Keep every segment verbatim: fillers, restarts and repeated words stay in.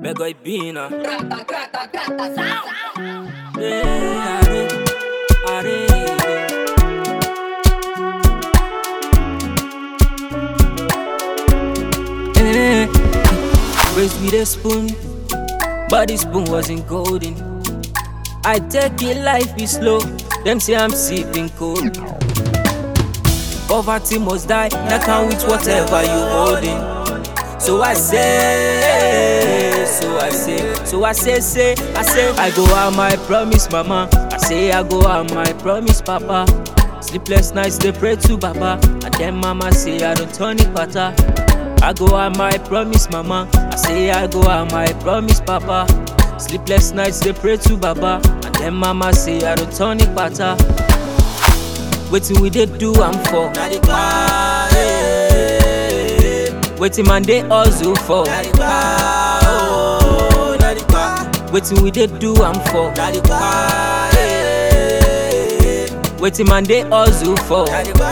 Mego Ibina. Grata, grata, grata, sound. Yeah, are, are. Eh, raised with a spoon, but the spoon wasn't golden. I take it, life is slow. Them say I'm sipping cold. Poverty must die, that can with whatever you holding. So I say, so I say, so I say, say, I say, I go out my promise, mama. I say I go out my promise, papa. Sleepless nights they pray to Baba, and then mama say I don't turn it better. I go out my promise, mama. I say I go out my promise, papa. Sleepless nights they pray to Baba, and then mama say I don't turn it better. Waiting we they do I'm for. Waiting man they hustle for. Waiting we they do I'm for. Waiting man they hustle for.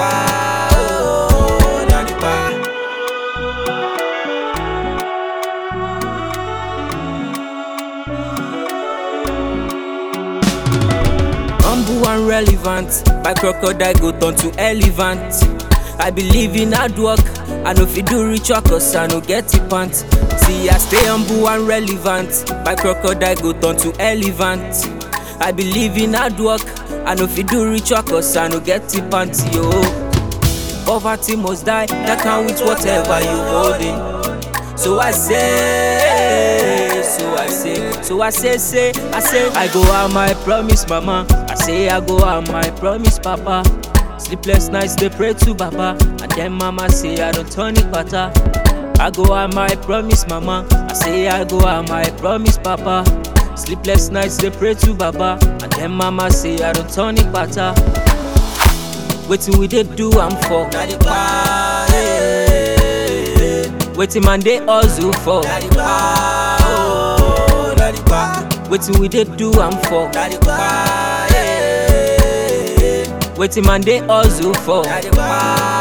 Humble and relevant, my crocodile go turn to elephant. I believe in hard work, I know if you do rich work cause I no get it pant. See I stay humble and relevant, my crocodile go turn to elephant. I believe in hard work, I know if you do rich work cause I no get it pant. Yo, poverty must die, that can with whatever you holding. So I say, so I say, so I say, say, I say, I go out my promise, mama. I say I go out my promise, papa. Sleepless nights they pray to Baba, and then mama say I don't turn it better. I go out my promise, mama. I say I go out my promise, papa. Sleepless nights they pray to Baba, and then mama say I don't turn it better. Waiting we they do I'm for. Waiting man they hustle for. Waiting we they do I'm for. Waiting man they hustle for.